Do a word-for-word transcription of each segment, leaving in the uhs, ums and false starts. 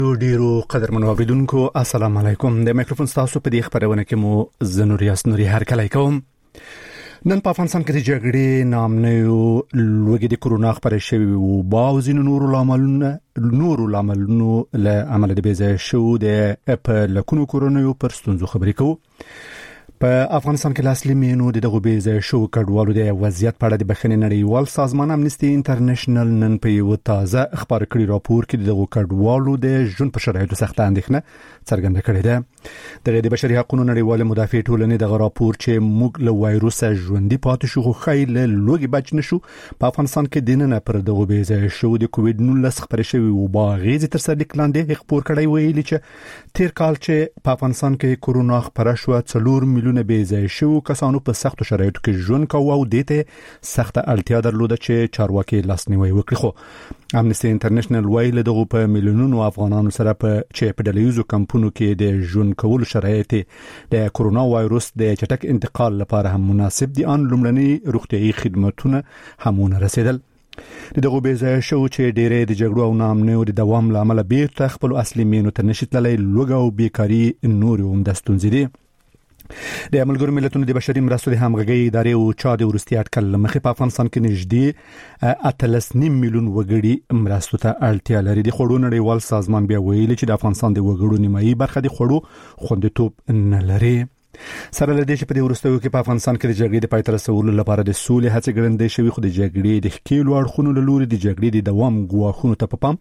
ډیرو قدرمنو اوریدونکو السلام علیکم. د میکروفون تاسو په دې خبرونه کې مو زنوریاس نوري هر کله کوم. نن په افغانستان کې د جګړې نامنو لوګي د کرونا خبرې شوی او باوزین نور لاملونه نور لاملونو له عمل د بیزه شو د په لکونو کرونا پر ستونزو خبرې کوو. په افغانستان کې لاسلی مینو د دغه بیزه شو کډوالو د وضعیت په اړه د بخښنې نړیوال سازمان امنیستي انټرنیشنل نن په یو تازه خبر کړی راپور کې دغه کډوالو د ژوند په شرایطو سخت اندېښنه څرګنده کړې ده. دغه د بشري حقوقو نړیوال مدافع ټولنې دغه راپور چې موږ له وایروس ژوندۍ پاتې شو خو خیل لوګي بچ نشو په افغانستان کې دینه پر دغه بیزه شو د کووډ نولس خبرې شوی او باغې تر سر لیک لاندې خبر کړی ویلي چې تیر کال چې په افغانستان کې کرونا خبره شو څلور میلیون بیزه شو کسانو په سختو شرایطو کې ژوند کاوه او دته سخت اړتیا درلوده چې چارواکي لاسنیوي وکړي. خو امنیستي انټرنیشنل ویل دغه په میلیونونو افغانانو سره په چې په ډلهیزو کمپونو کې د ژوند کولو شرایط د کرونا وایروس د چټک انتقال لپاره هم مناسب دي ان لومړني روغتيایي خدماتونه همونه رسیدل. دغه بیزه شو چې ډېرې د جګړو او نامنو د دوام لامل بیرته خپل اصلي مینو ته نشیتللی لوګ او بیکاری نور هم د ستونزې دي. د ملګرو ملتونو د بشري مرستو د همغږي ادارې او چا د ورستي اټکل مخې په افغانستان کې نږدې اتلس نیم میلیون وګړي مرستو ته اړتیا لري. د خوړو نړیوال سازمان بیا ویلي چې د افغانستان د وګړو نیمایي برخه د خوړو خوندیتوب نه لري. سره لدې چې په دې ورستیو کې په افغانستان کې د جګړې د پای ته رسولو لپاره د سولې هڅې ګړندې شوي خو د جګړې د ښکیلو اړخونو له لوري د جګړې د دوام ګواښونو ته په پام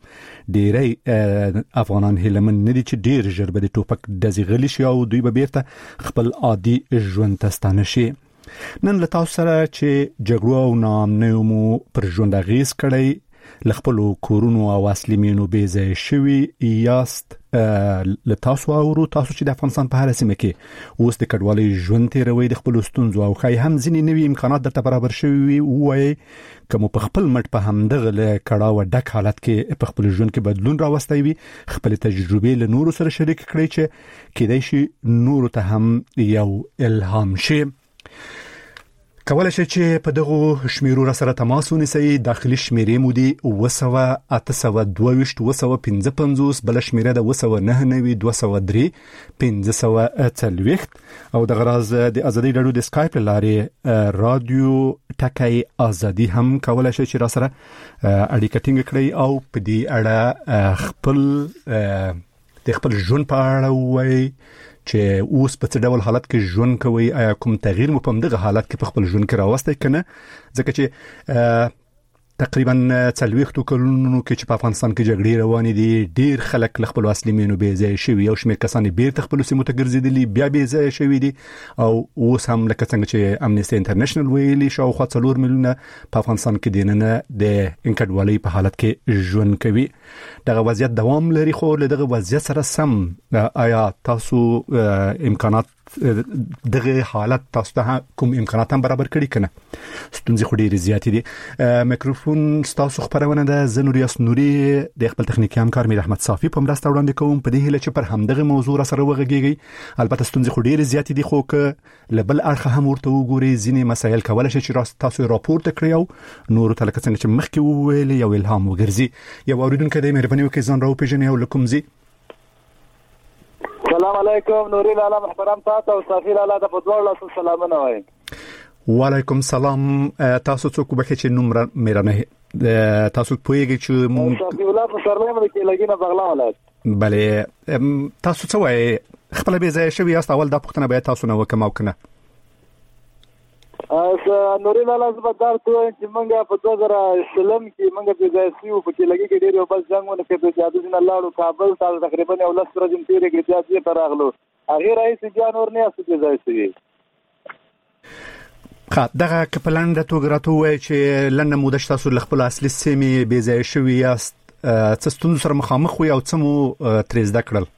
ډېری افغانان هیلمن نه دي چې ډېر ژر به د ټوپک ډزې غلي شي او دوی به بیرته خپل عادي ژوند ته ستانه شي. نن له تاسو سره چې جګړو او نامنو مو پر ژوند اغیز کړی لخپلو کورونو او اصلي مینو بیزه شوی یاست له تاسو او تاسو چې د افغانستان په هر سیمه کې اوس د کډوالۍ ژوند تیروي د خپل ستونزو او خای هم ځینې نوي امکانات درته برابر شوي وای کوم په خپل مټ په همدغه له کړهو ډک حالت کې په خپل ژوند کې بدلون راوستي وي خپل تجربې له نورو سره شریک کړئ چې کېدای شي نورو ته هم یو الهام شي. کولای شي چې په دغه شمیرو را سره تماس ونیسئ. داخلي شمیرې مو دي اوه سوه اته سوه دوه ویشت اوه سوه پنځه پنځوس بل شمیره د اوه سوه نهه نوي دوه سوه درې پنځه سوه څلوېښت او د غراز د ازادي رادیو د سکایپ لارې رادیو ټکای ازادي هم کولای شي چې را سره اړیکه ټینګ کړئ او په دې اړه خپل د خپل ژوند په اړه وایي چې اوس په څه ډول حالت کې ژوند کوي آیا کوم تغییر مو په دغه حالت کې په خپل ژوند کې راوستي کنه ځکه چې تقریبا څلوېښت کلونو کې چې په افغانستان کې جګړې روانې دي ډیر خلک له خپل اصلي مینو بیزه شوي او شمېر کسان بیرته خپل سیمو ته ګرځېدلي بیا بیزه شوي دي او اوس هم لکه څنګه چې امنیستي انټرنیشنل ویلي شاوخوا څلور میلیونه په افغانستان کې دیننه د انکډوالۍ په حالت کې ژوند کوي. دغه وضعیت دوام لري خو له دغه وضعیت سره سم آیا تاسو امکانات دغه حالت تاسو ته کوم امکانات هم برابر کړی کنه؟ ستونزې خو ډېرې زیاتې دي. میکروفون تاسو خبرونه ده زنوریاس نوري د خپل تخنیکی همکار میر احمد صافي په مرسته وړاندې کوم په دې هیله چې پر همدغه موضوع سره وغږیږي. البته ستونزې خو ډېرې زیاتې دي خو که لبل اړخ هم ورته وګوري ځینې مسایل کولای شي چې تاسو راپورته کړئ او نور ته لکه څنګه چې مخکې وویل یو الهام وګرځي. یو اوریدونکو د مهرباني وکړئ ځان راوپېژنئ او لکم زی. السلام علیکم نوري لالا محترم تاسو او صافي لالا د فضل الله سلامونه وای. وعلیکم سلام. تاسو څوک به چې نوم میرانه تاسو پوهیږئ چې مون صافي الله په سرلې مې کې لګینه بغلا ولایت. بله تاسو څه وای خپل به ځای شوی یاست اول دا پوښتنه به تاسو نه وکم او کنه؟ اس نوري لالا زبردار ته چې منګه په دوه زره شلم کې منګه په ځای سیو په کې لګي کې ډېر یو بس جنگونه کې د جادو دین الله او کابل تاسو تقریبا یو لس ورځې تیرې کې ځاتې پر اغلو هغه رئیس جانور نه اسو کې ځای سوي. خا دغه کپلند توګه راته وای چې لنډه موده تاسو خپل اصلي سیمې بې ځای شوی یاست څه ستونزو سره مخامخ وي او څه مو ترې زده کړل؟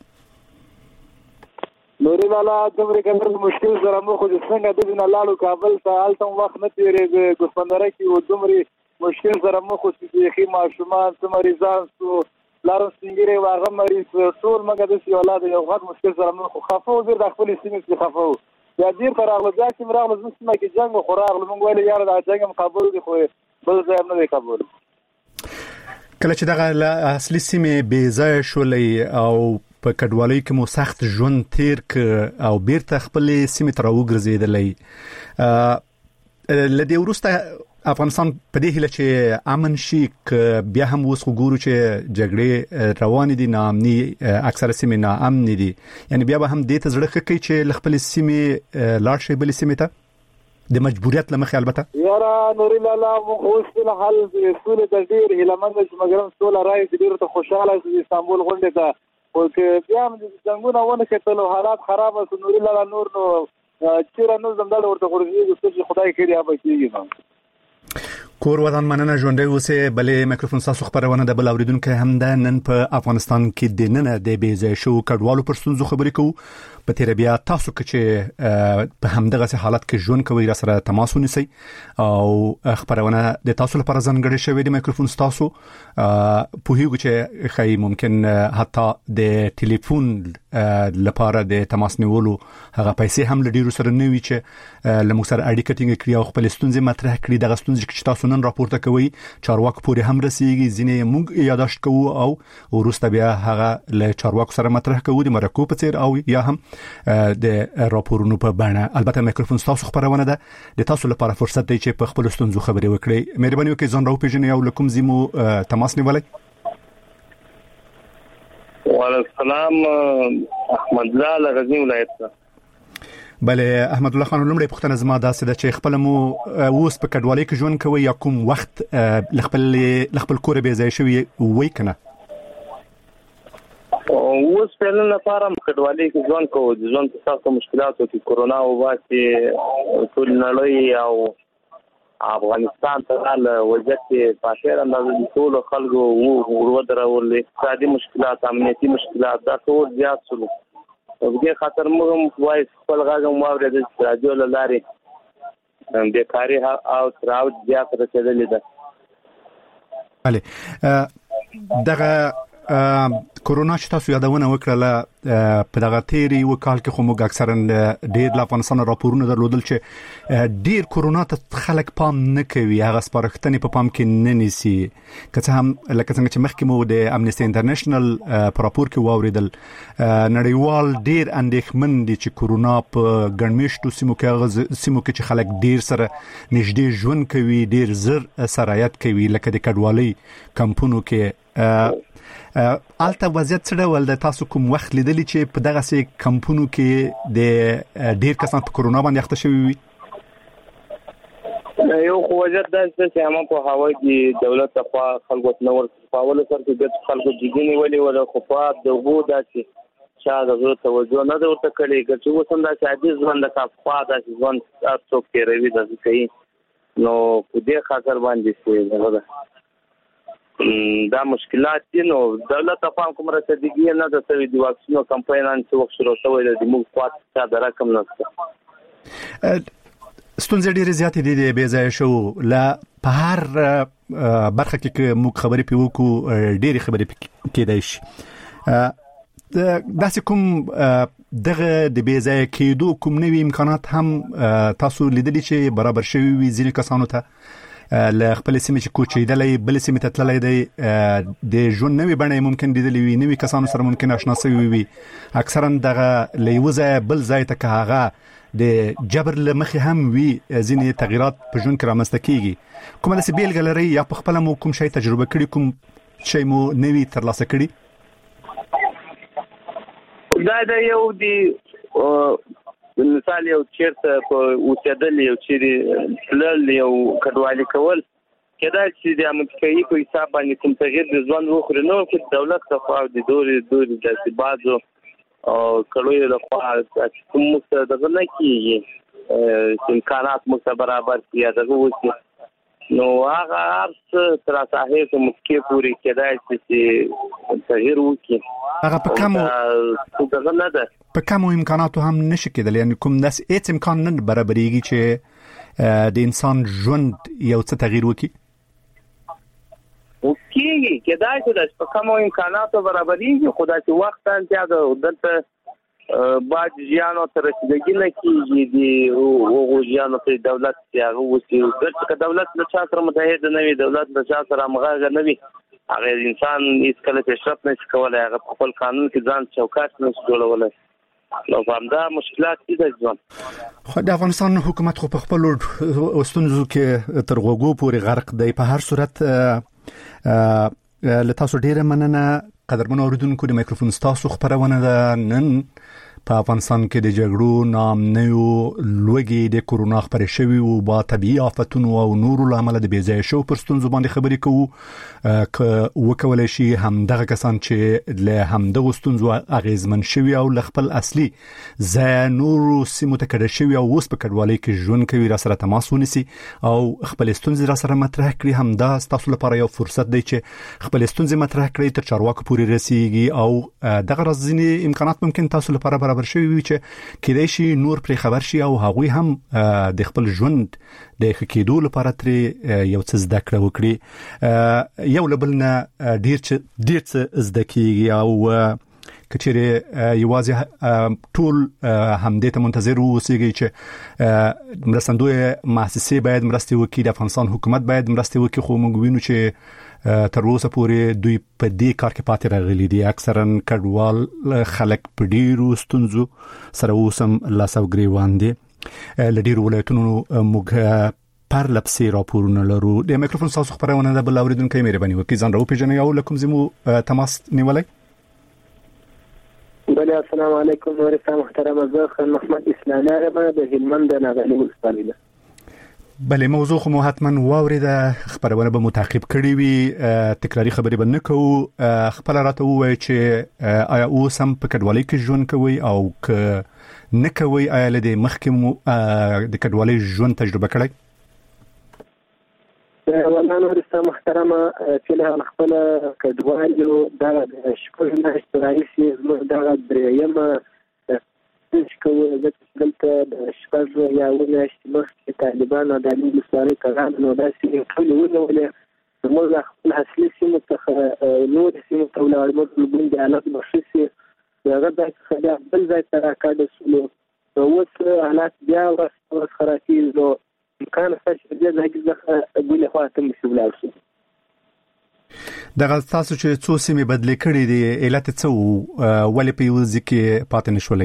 نوري لالا دمر کمر مشکل سره مو خو څنګه د دین الله او کابل ته الته وخت نه تیرې ګوسپندره کې او دمر مشکل سره مو خو چې خې ماشومان څه مریضان سو لارو سنگيري واغه مریض ټول مګه د سی اولاد یو غټ مشکل سره مو خو خفو زیر د خپل سیمې څخه خفو یا دیر پر اغله ځکه مراغله زما کې جنگ خو راغله مونږ ویل یار دا جنگ قبول دي خو بل ځای نه دی قبول. کله چې دغه اصلي سیمه بې ځای شولې او په کډوالۍ کې مو سخت ژوند تیر ک او بیرته خپل سیمه تر وګرځیدلې لدی ورسته افغانستان په دې هله چې امن شي ک بیا هم اوس وګورو چې جګړې روان دي نامني اکثره سیمه ناامن دي یعنی بیا به هم دې ته زړه کوي چې خپل سیمه لاړ شي بل سیمه ته د مجبوریت لمخې البته یاره نور الله اوس په حال د سولې د ډیر هلمند چې مګرم سوله راځي ډیر ته خوشاله چې استانبول غونډه ته او چې بیا هم د څنګه ونه کېدل حالات خراب او نور الله نور نو چیرې نو زمدل ورته ورځي چې خدای کړي هغه کېږي کور ودان مننه ژوندۍ اوسه بلې میکروفون تاسو خبرونه د بل اوریدونکو هم ده نن په افغانستان کې د نن د بیځای شو کډوالو پر ستونزو خبرې کوو په تیر بیا تاسو چې په همدغه حالت کې ژوند کوي را سره تماس ونیسئ او خبرونه د تاسو لپاره ځانګړي شوی د میکروفون تاسو په هیڅ چې خی ممکن حتی د ټلیفون لپاره د تماس نیولو هغه پیسې هم لډیرو سره نه وی چې لمو سره اړیکه ټینګ کړی او خپل ستونزې مطرح کړي دغه ستونزې چې تاسو نن راپورته کوي چارواکو پورې هم رسیږي ځینې موږ یاداشت کوو او ورسته بیا هغه له چارواکو سره مطرح کوو د مرکو په څیر او یا هم د راپورونو په بڼه البته میکروفون تاسو خبرونه ده د تاسو لپاره فرصت دی چې په خپل ستونزو خبرې وکړئ مهرباني وکړئ ځان راوپېژنئ او لکم زمو تماس نیولای وعلیکم السلام احمد الله غزنی ولایت بله احمد الله خان لومړی پوښتنه زما داسې ده چې خپل مو اوس په کډوالۍ کې ژوند کوي یا کوم وخت خپل خپل کور به ځای شوی وای کنه اوس په نن لپاره کډوالۍ کې ژوند کوو د ژوند په سختو مشکلاتو کې کورونا او واسي ټول نړۍ او افغانستان ته له وضعیت په اخر اندازه د ټول خلکو ورو درول اقتصادي مشکلات امنیتي مشکلات دا ټول زیات شول په دې خاطر موږ وایي خپل غاغم واورې د رادیو لارې بیکاری او تراوت زیات رسیدلې ده بله دغه کورونا چې تاسو یادونه وکړه په دغه تیری وکال کې خو موږ اکثرا ډېر لا افغانستان راپورونه درلودل چې ډېر کورونا ته خلک پام نه کوي هغه سپارښتنې په پام کې نه نیسي که هم لکه څنګه چې مخکې مو د امنیستي انټرنیشنل په راپور کې واوریدل نړیوال ډېر اندېښمن دي چې کورونا په ګڼمېشتو سیمو کې سیمو کې چې خلک ډېر سره نږدې ژوند کوي ډېر زر سرایت کوي لکه د کډوالۍ کمپونو کې آلته وضعیت څه ډول د تاسو کوم وخت لیدلی چې په دغه سي کمپونو کې د ډیر کسان په کورونا باندې اخته شوي وي یو خو وضعیت داسې چې هم په هوای کې دولت په خلکو نور په اول سر کې د خلکو جګینې ولې ولا خو په دغه داسې چا دغه توجه نه ورته کړي چې وسم دا چې عادي ځوان د کاپا داسې ځوان تاسو کې روي داسې کوي نو په دې خاطر باندې څه ده دا مشکلات دي نو دولت په کوم رسیدګي نه د سوي د واکسینو کمپاینان چې وخت شروع شوی دی موږ خاص څه د رقم نشته ستونزې ډېرې زیاتې دي د بې ځای شو لا په هر برخه کې موږ خبرې پیو کو ډېرې خبرې کېدای شي داسې کوم دغه د بې ځای کېدو کوم نوي امکانات هم تاسو لیدلي چې برابر شوي وي ځینې کسانو ته له خپل سیمه چې کوچېدلې بل سیمه ته تللی دی د ژوند نوې بڼه ممکن لیدلې وي نوې کسانو سره ممکن آشنا شوي وي اکثرا دغه له یو ځای بل ځای ته که هغه د جبر له مخې هم وي ځینې تغیرات په ژوند کې رامنځته کېږي کومه داسې بیلګه لرئ یا په خپله مو کوم شی تجربه کړي کوم شی مو نوي ترلاسه کړي دا د یو دی مثال یو چیرته په اوسېدل یو چې تلل یو کډوالي کول کدا چې د امریکایي په حساب باندې کوم تغییر د ځوان وخوري نو چې دولت څخه د دوري دوري د بازو او کړوي د خوا کوم څه دغه نه کیږي امکانات مو برابر کیه دغه وسی نو هغه ارڅ تر صحیح کوم کې پوری کېدای چې تغییر وکړي هغه په کومو څه نه ده په کومو امکاناتو هم نشي کېدل یعنی کوم داس هیڅ امکان نه برابرېږي چې د انسان ژوند یو څه تغییر وکړي وکړي کېدای چې په کومو امکاناتو برابرېږي خدای چې وخت انتیا ده دلته باج ژوند تر رسیدګي نه کیږي دی او ژوند ته دولت یې هغه وسی چې دولت له چا سره متحد نه وي دولت له چا سره مغاغه نه وي هغه انسان هیڅ کله پیشرفت نشي کولای، هغه خپل قانون کې ځان چوکاټ نشي جوړولای. نو همدا مشکلات دي د ځوان. خو د افغانستان حکومت خو په خپل ستونزو کې تر غوږو پورې غرق دی. په هر صورت له تاسو ډیره مننه قدرمن اوریدونکو. د مایکروفون تاسو خبرونه ده نن په افغانستان کې د جګړو نامنیو لوګي د کورونا خبرې شوي او با طبيعي آفتونو او نورو لامل د بیځای شو پر ستونزو باندې خبرې کوو ک وکولای شي همدغه کسان چې له همدغه ستونزو اغیزمن شوي او خپل اصلي ځای نورو سیمو ته کډه شوي او اوس په کډوالۍ کې ژوند کوي را سره تماس ونیسي او خپل ستونزې را سره مطرح کړي. همدا تاسو لپاره یو فرصت دی چې خپل ستونزې مطرح کړئ تر چارواکو پورې رسیږي او دغه ځینې امکانات ممکن تاسو لپاره برابر شوي وي چې کېدای شي نور پر خبر شي او هغوی هم د خپل ژوند د کېدو لپاره ترې یو څه زده کړه وکړي. یو لبل نه ډیر څه ډیر څه زده کیږي او کچېره یوازې ټول همدې ته منتظر اوسېږي چې مرستندوی مؤسسې باید مرسته وکړي، د افغانستان حکومت باید مرسته وکړي. خو موږ وینو چې تر اوسه پورې دوی په دې کار کې پاتې راغلي دي. اکثرا کډوال خلک په ډیرو ستونزو سره اوسم لاسو ګریوان دي. له ډیرو ولایتونو موږ پر لپسې راپورونه لرو. د مایکروفون تاسو خبرونه ده بل اوریدونکو مهرباني وکړئ ځان راو پیژنئ او لکم زمو تماس نیولای. بله السلام علیکم ورحمت محترم. زه خان محمد اسلامي عربه د هلمند ناغلی ولسوالۍ. بله موضوع خو مو حتما واوریده، خبرونه به متعقب کړی وي، تکراری خبرې به نه کوو. خپل راته ووایي چې آیا اوس هم په کډوالۍ کې ژوند کوي او که نه کوي آیا له دې مخکې مو د کډوالۍ ژوند تجربه کړی؟ والله نورسته محترمه چې له خپل کډوالو دغه شپږ میاشتې راهیسې زموږ دغه درېیمه چې کوو ځکه دلته د شپږ یا اووه میاشتې مخکې طالبان او د علي ولسوالۍ ته راغلل نو داسې ټولې ونیولې زموږ خپل اصلي سیمو څخه نورې سیمو ته ولاړ. موږ لومړی حالت به ښه شي، د هغه ځای څخه بیا بل ځای ته راکډه شولو. نو اوس حالات بیا ورځ په ورځ خرابېږي نو امکان شته چې دې ځای کې څخه بلې خوا ته مو ولاړ شو. دغه تاسو چې څو سیمې بدلې کړې دي علت څه وو؟ ولې په یو ځای کې پاتې نشولې؟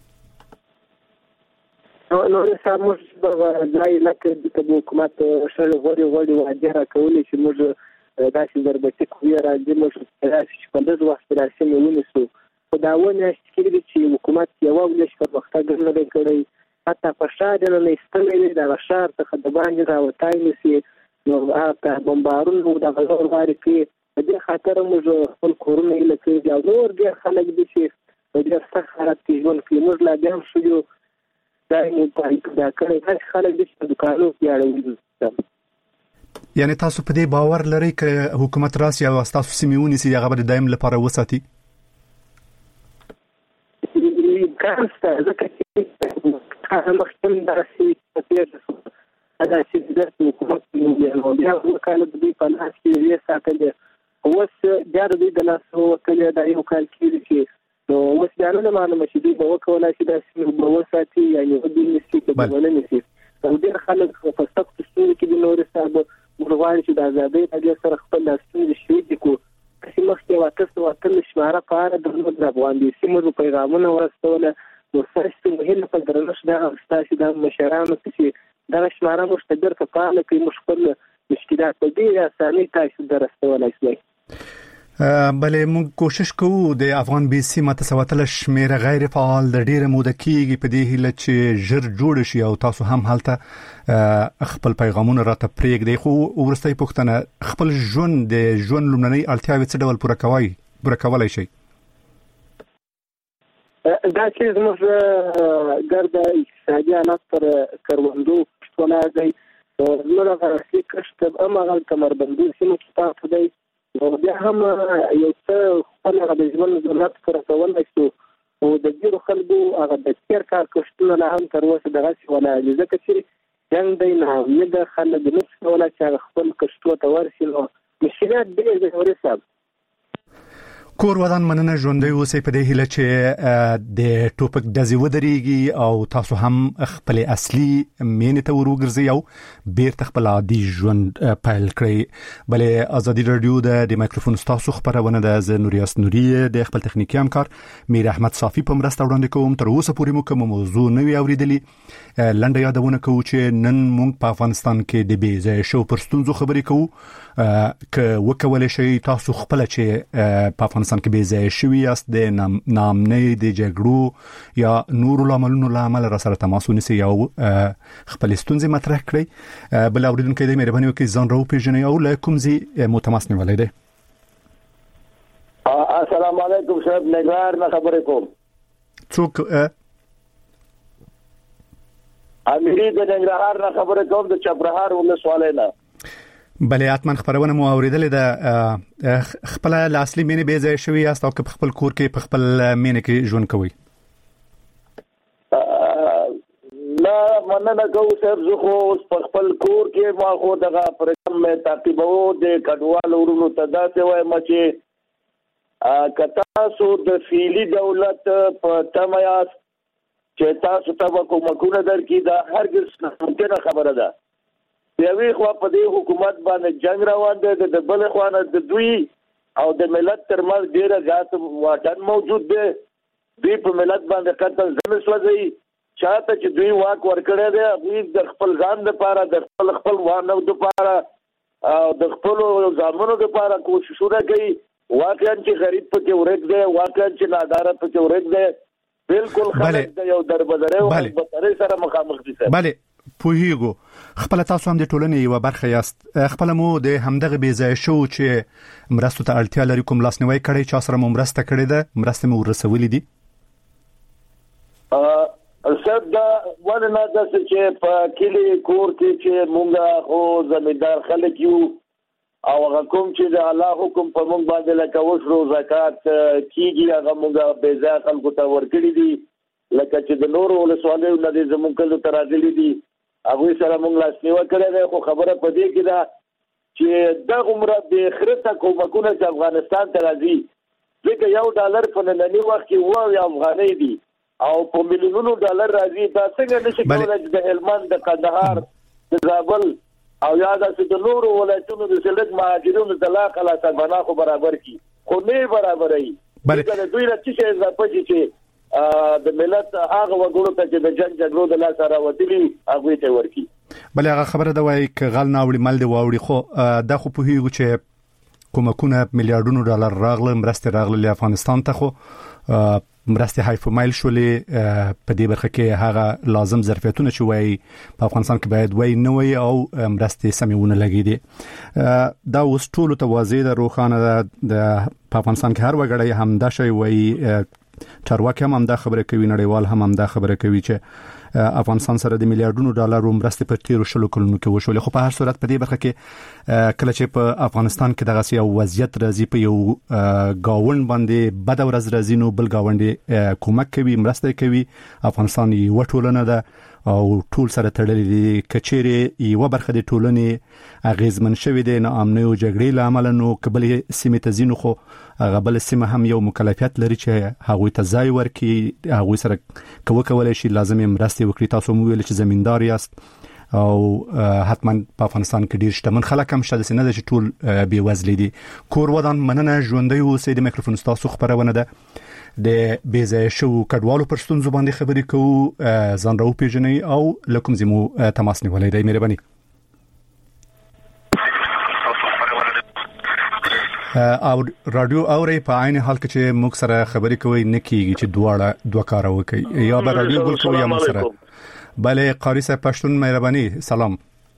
نو نو صاحب موږ په ځای لکه د حکومت شل غوړي غوړي واجه راکولې چې موږ داسې ضربتي کوی راځي موږ راشي په دغه وخت راشي نو ونیسو. خو دا ونه چې چې حکومت یو ولش په مختګ نه کړی حتی په شار نه نستلې د شار څخه د باندې راوتای نسی نو هغه بمبارونو د غزور واري کې د دې خاطر موږ خپل کورونه لکه یو نور ډیر خلک دي چې د دې څخه حالت کې ژوند کوي. موږ لا بیا شو دا یو دا کله چې خلک د دکانو پیاړي. یعنی تاسو په دې باور لرئ چې حکومت راسي او تاسو سیمونی سي هغه د دایم لپاره وساتي؟ کارسته ځکه چې هغه مخکې داسې پیښه دا چې د حکومت نو بیا وکاله د دې په لاس کې یې ساتل اوس بیا د دې د لاس وکاله د یو کال کې چې نو اوس بیا نه معلومه چې دوی به وکولای شي داسې به وساتي یعنې د دې نشي په ونه نشي. او ډېر خلک په سختو ستونزو کې د نورې صاحب موږ غواړو چې د ازادۍ د سره خپل ستونزې شریکې کړو. چې مخکې واته سوه اتلس شماره په اړه د افغان دي سیمو پیغامونه ورسوله نو ستاسو مهم په درنښت دغه ستاسو د مشرانو چې دغه شماره موږ ته درته فعاله کړي موږ خپل مشکلات په ډېرې اسانۍ تاسو ته رسولی شوی. بله موږ کوشش کوو د افغان بي سي متساوتله شمیره غیر فعال د ډیره موده کېږي په دې هیله چې ژر جوړ شي او تاسو هم هلته خپل پیغامونه راته پرېږدئ. خو وروستۍ پوښتنه خپل ژوند د ژوند لومړنۍ اړتیاوې څه ډول پوره کوئ پوره کولی شئ؟ دا چې زموږ ګرد اقتصادي حالات پر کروندو کښت ولاړ دی زموږ هغه اصلي کښت هماغلته مربندو سیمو کې پاتې دی. نو بیا هم یو څه خپل هغه د ژوند ضرورت پوره کولی شو او د ډېرو خلکو هغه د تېر کال کښتونه لا هم تر اوسه دغسې ولاړ دي ځکه چې جنګ دی ناامیده خلک نشي کولی چې هغه خپل کښتو ته ورشي. نو مشکلات ډېر دی نورې صاحب. کور ودان مننه ژوندۍ اوسې په دې هیله چې د ټوپک د زیو درېږي او تاسو هم خپل اصلي مینې ته ورګرځي او بیرته خپل عادي ژوند پیل کړئ. بلې ازادي رادیو د مایکروفون تاسو خبرونه د زنوریاس نوري د خپل تخنیکی همکار میر احمد صافي په مرسته وړاندې کوم. تر اوسه پورې مو کوم موضوع نوې اوریدلې. لنډه یادونه کوو چې نن موږ په افغانستان کې د بې ځایه شو پر ستونزو خبرې کوو. که وکولای شي تاسو خپل چې په افغانستان کې بې ځایه شوي یاست د نامنۍ د جګړو یا نورو لاملونو له امله را سره تماس ونیسئ او خپل ستونزې مطرح کړئ. بل اوریدونکي د مهرباني وکړئ ځان راوپېژنئ او له کوم ځای مو تماس نیولی دی. السلام علیکم صاحب نګار نه خبرې کوم. څوک؟ اميري د ننګرهار نه خبرې کوم د چپرهار ولسوالۍ نه. بلې اتمن خبرونه مو اوریدلې ده. خپل اصلي مینې بې ځایه شوي یاست او که په خپل کور کې په خپل مینې کې ژوند کوئ؟ نه مننه کوم صاحب، زه خو په خپل کور کې ما خو دغه پروګرام مې تعقیبوو د کډوالو ورونو ته داسې وایم چې که تاسو د فعلي دولت په تمه یاست چې تاسو ته به کومکونه درکړي دا هرګز ناممکنه خبره ده. یوې خوا په دې حکومت باندې جنگ روان دی، د بلې خوا نه د دوی او د ملت ترمنځ ډېره زیات واټن موجود دی. دوی په ملت باندې قتل ځنه سوځي، چاته چې دوی واک ورکړی دی هغوی د خپل ځان دپاره د خپل خپل وانو دپاره او د خپلو ځامنو دپاره کوششونه کوي. واقعا چې غریب پکې ورک دی، واقعا چې ناداره پکې ورک دی، بالکل خلک د یو دربدرۍ او بدترۍ سره مخامخ دي. بله پوهیږو خپل تاسو هم د ټولنې یو برخه یاست. خپل مو د همدغه بې ځایه شو چې مرستو ته اړتیا لري کوم لاسنیوي کړی، چا سره مو مرسته کړې ده، مرسته مو ورسولې دي؟ صاحب دا ولې نه داسې چې په کلي کور کې چې مونږ خو زمیندار خلک یو او هغه کوم چې د الله حکم په مونږ باندې لکه وشرو زکات کیږي هغه مونږ بې ځایه خلکو ته ورکړي دي، لکه چې د نورو ولسوالیو نه دې زمونږ کلو ته راغلي دي هغوی سره مونږ لاسنیوی کړی دی. خو خبره په دې کې ده چې دغه عمره بې خرته کومکونه چې افغانستان ته راځي، ځکه یو ډالر په ننني وخت کې اووه افغانۍ دي او په میلیونونو ډالر راځي. دا څنګه نشي کولی چې د هلمند، د کندهار، د زابل او یا داسې د نورو ولایتونو د سلک مهاجرینو د لا خلاصه بنا خو برابر کړي، خو نه برابروي. ځکه د دوی نه څه شی اضافه شي چې د ملت هغه وګړو ته چې د جنګ جګړو د لاسه راوتلي هغوی ته ورکړي. بلې هغه خبره ده وایي که غل نه اوړي مل دې واوړي، خو دا خو پوهېږو چې کومکونه میلیارډونو ډالر راغله، مرستې راغلې افغانستان ته، خو مرستې هایفومایل شولې. په دې برخه کې هغه لازم ظرفیتونه چې وایي په افغانستان کې باید وایي نه وایي او مرستې سمې ونه لګېدې. دا اوس ټولو ته واضح ده، روښانه ده. په افغانستان کې هر وګړی همدا شی وایي، چارواکي هم همدا خبره کوي، نړیوال هم همدا خبره کوي چې افغانستان سره د میلیارډونو ډالرو مرستې په تیرو شلو کلونو کې وشولې. خو په هر صورت په دې برخه کې کله چې په افغانستان کې دغه یو وضعیت راځي، په یو گاوند باندې بد ورځ راځي، نو بل گاونډي کومک کوي، مرسته کوي. افغانستان یو ټولنه ده او ټول سره تړلې دي. کچېره یو برخه د ټولنې اغیزمن شوی دی نه امنیت او جګړې لامل، نو قبل سیمه تزینو خو غبل سیمه هم یو مکلفیت لري چې هغه ته ځای ورکړي، هغه سره کوو کولای شي لازم مرسته وکړي. تاسو مو ویل چې زمیندار یاست او حتما په افغانستان کې ډیر شتمن خلک هم شته، نه چې ټول بې وزلي دي. کور ودان مننه ژوندۍ اوسئ. د مایکروفون تاسو خبرونه ده د بې ځایه شو کډوالو پر ستونزو باندې خبرې کوو. ځان راوپېژنئ او له کوم ځای مو تماس نیولی دی. مهرباني. او رادیو اوري په عین حال کې چې موږ سره خبرې کوي نه کیږي چې دواړه دوه کار وکړي، یا به رادیو بل کوي یا موږ سره. بلې قاری صاحب پښتون مهرباني. سلام.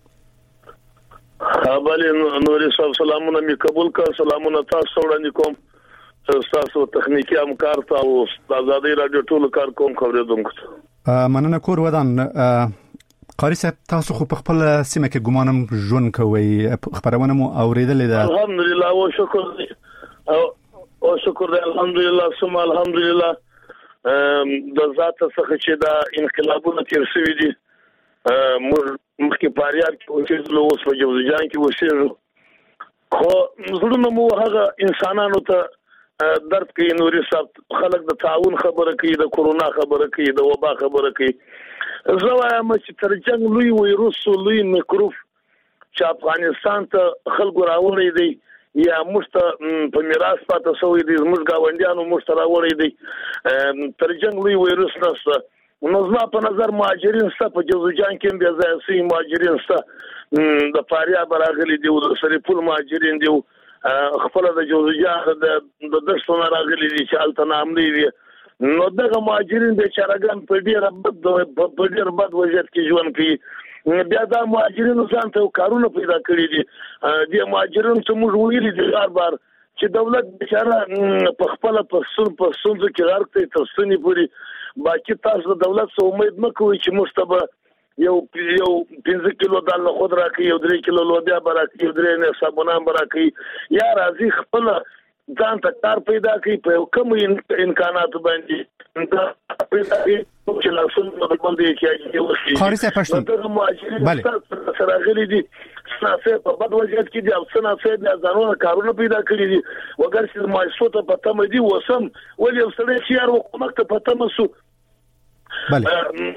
بلې نوري صاحب سلامونه می قبول کړ. سلامونه تاسو وړاندې کوم، تاسو تخنیکی همکار ته او آزادي رادیو ټول کار کوم خبرېدونکو. مننه. کور ودان. قاری صاحب تاسو خو په خپل سیمه کې ګمانم ژوند کوي، خبرونه مو اوریدلې ده؟ الحمدلله او شکر او شکر الحمدلله ثم الحمدلله. د ذات څخه چې دا انقلابونه تیر شوي دي، مخکې پاریار کې اوسېدلو، اوس په جوزجان کې اوسېږو، خو زړونه مو هغه انسانانو ته درد کوي نوري صاحب خلک د تعاون خبره کوي د کورونا خبره کوي د وبا خبره کوي زه وایم چې تر جنگ لوی وایروس لوی میکروب چې افغانستان ته خلکو راوړی دی یا موږ په میراث پاتې شوی دی موږ گاونډیانو موږ راوړی دی تر جنگ لوی وایروس نشته نو زما په نظر مهاجرین ست په جوزجان کې بیا ځای سي مهاجرین ست د فاریاب راغلي دی د سریپول مهاجرین دی خپل د جوزجان د دښتونو راغلي دي چې الته ناملي وي نو دغه مهاجرین به چارګان په ډیر بد په ډیر بد وضعیت کې ژوند کوي بیا دا مهاجرین ځان ته کارونه پیدا کړی دي د مهاجرین څخه موږ ویلي دي بار بار چې دولت بشاره په خپل په سن په سن کې غرق ته ترسنی پوری باقي تاسو د دولت څخه امید مکوئ چې مستبه یو یو پنځه کیلو دال خود راکې یو درې کیلو لوبیا براکې یو درې نه صابونان براکې یا راځي خپل ځان ته کار پیدا کوي په کوم امکانات باندې دا پیدا کوي چې لاسونه په باندې کې خارجه پښتون بله سره غلي دي سناسه په بد وضعیت کې دي او سناسه د ځانونو کارونه پیدا کړی دي وګر چې مایسو ته پته مې دي وسم ولې وسړي چې یار حکومت ته پته مسو بله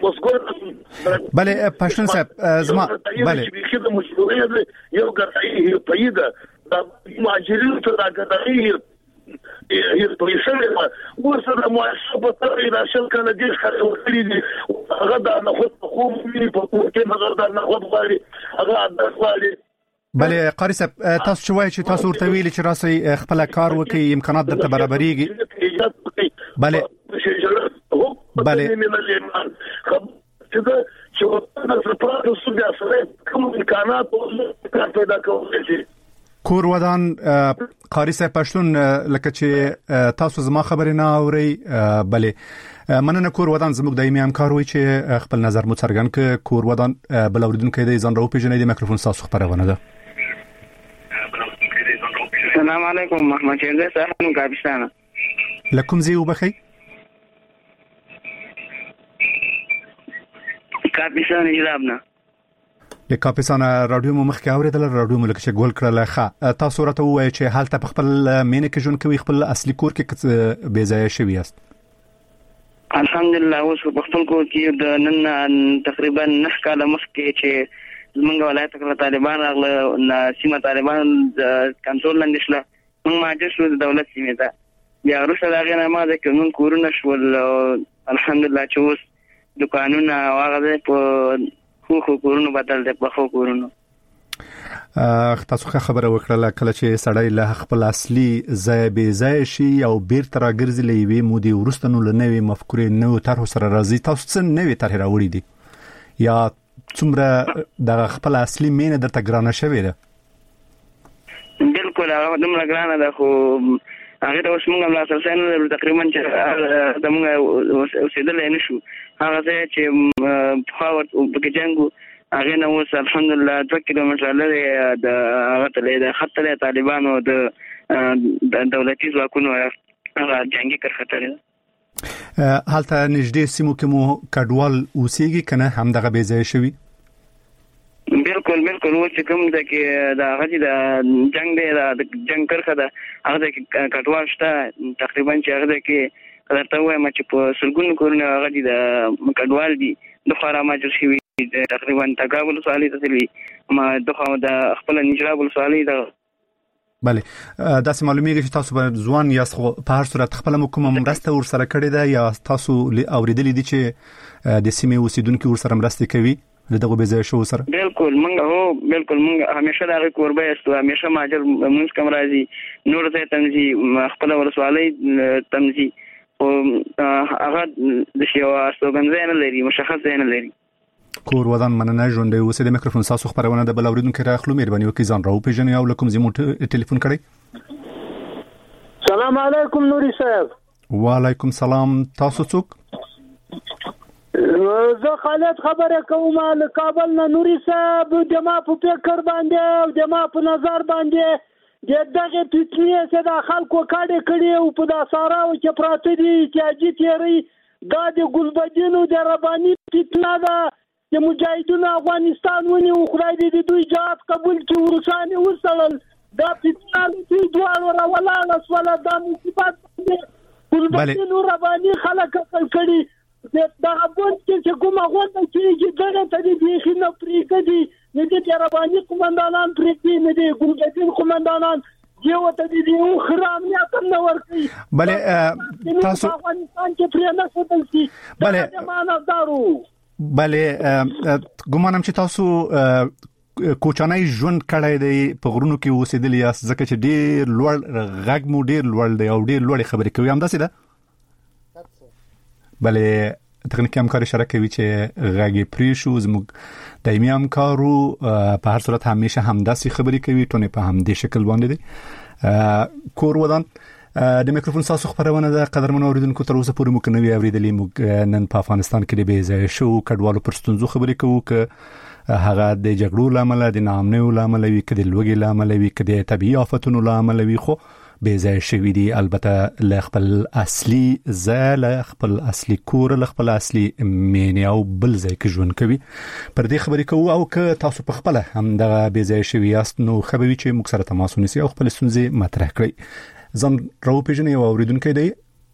بله پښتون صاحب زما بله چې د مشروعیت یو ګرځي پیدا د مهاجرینو ته راګداري هي په شله ورسره مؤسسه په ترې راشل کنه د ښه وکړي دي هغه د نه خو خو مې په کوټه نظر د نه خو غواړي هغه د غواړي بله قاری صاحب تاسو چې وایي چې تاسو ورته ویلي چې راسي خپل کار وکړي امکانات درته برابرېږي بله بله چې دا چې ورته سپراته سوبیا سره کوم امکانات پیدا کوي کور ودان قاری صاحب پښتون لکه چې تاسو زما خبرې نه اوري بله مننه کور ودان زموږ دایمي همکار وي چې خپل نظر مو څرګند ک کور ودان بل اوریدونکو د ځان راو پیژنې د میکروفون تاسو خبرونه ده السلام علیکم محمد شهزاد صاحب کاپستان لکم زی وبخی کاپستان جوابنا د کاپستان رادیو مو مخکې اوریدل رادیو مو لکه ګول کړل ښه تاسو راته وایي چې حالت په خپل مینه کې جون کوي خپل اصلي کور کې بے ځای شوی است الحمدلله اوس په خپل کور کې د نن تقریبا نه کاله مخکې چې زمونږ ولایت کې طالبان راغله سیمه طالبان کنټرول لاندې شله موږ ماجر شو د دولت سیمه ته بیا وروسته دا غنه ما د کوم کورونه شول الحمدلله چې اوس دکانونه هغه په خو خو کورونه بدل دي په خو کورونه تاسو خبره وکړه کله چې سړی له خپل اصلي ځای به ځای شي او بیرته راګرځي لوي مودي ورستنو لنوي مفکورې نو طرح سره راځي تاسو څنګه نوي طرح راوړي دي یا څومره د خپل اصلي مینه درته ګرانه شوی ده بالکل هغه دمره ګرانه ده خو هغه د اوس موږ لا سره تقریبا چې د موږ اوسېدل نه شو هغه چې فاوت او په جنگو هغه نو اوس الحمدلله دوه کیلومتره لري د هغه ته د خط له طالبانو د دولتي ځواکونو هغه جنگي کرخطر حالته نږدې سیمو کې مو کډوال اوسېږي کنه هم دغه بې ځای شوی بالکل بالکل و چې کوم د کې د هغه د جنگ دی د جنگ کرخه ده هغه د کډوال شته تقریبا چې هغه د کې درته وایم چې په سلګونو کورونه هغه د کډوال دي د خورا ماجر شوی تقریبا تقابل سوالي تسلی ما دغه د خپل نجراب سوالي د بله دا سم معلومیږي چې تاسو په ځوان یا په هر صورت خپل کوم مرسته ور سره کړی ده یا تاسو اوریدلې دي چې د سیمې اوسیدونکو ور سره مرسته کوي دغه به ځای شو سره بالکل مونږ هو بالکل مونږ همیشه دا قربه است همیشه ماجر مونږ کوم راځي نور ته تنزي خپل ورسوالي تنزي او هغه د شیوا استوګنځ نه لري مشخص نه لري کور ودان مننه ژوند اوسې د میکروفون تاسو خبرونه د بل اوریدونکو راخلو مهرباني وکړئ ځان راو پیژنئ او لکم زموږ ټلیفون کړئ سلام علیکم نوري صاحب وعلیکم سلام تاسو څوک زه خالد خبره کوم له کابل نه نوري صاحب د ما په فکر باندې او د ما په نظر باندې دغه ټیټنی چې د خلکو کاډه کړي او په داساراو کې پراته دي چې اجي تیری دا د ګلبدینو د رباني ټیټنا ده چې مجاهدونو افغانستان ونی او خدای دې دوی جهاد قبول کړي ورسانه وسلل دا فتنه دوه راولاله سواله دا مصیبت باندې نور رباني خلک خپل کړي دا غوښتل چې کومه غوښتل چې دغه ته دې خینه پریږدي نه دې رباني قومندانان پریږدي نه دې ګورګین قومندانان یو ته دې یو خرام نه کم نه ورکي بله تاسو افغانستان کې پرې نه ساتل شي بله معنا دارو بله ګومانم چې تاسو کوچنۍ ژوند کړی دی په غرونو کې اوسېدلی یاست ځکه چې ډېر لوړ غږ مو ډېر لوړ دی او ډېر لوړې خبرې کوي همداسې ده بله تخنیکي همکار اشاره کوي چې غږ یې پرې شو زموږ دایمي همکارو په هر صورت همیشه همداسې خبرې کوي ټونې په همدې شکل باندې دی کور ودان د میکروفون تاسو خبرونه ده قدرمن اوریدونکو تر اوسه پورې مو کنوي اوریدلې موږ نن په افغانستان کې د بې ځایه شو کډوالو پر ستونزو خبرې کوو که هغه د جګړو لامل د ناامنیو لامل وي که د لوږې لامل وي که د طبيعي آفتونو لامل وي خو بې ځایه شوي دي البته له خپل اصلي ځای له خپل اصلي کور له خپل اصلي مینې او بل ځای کې ژوند کوي پر دې خبرې کوو او که تاسو په خپله هم دغه بې ځایه شوي یاست نو ښه به وي چې موږ سره تماس ونیسئ او خپلې ستونزې مطرح کړئ ځان راوپېژنئ او اورېدونکی دی.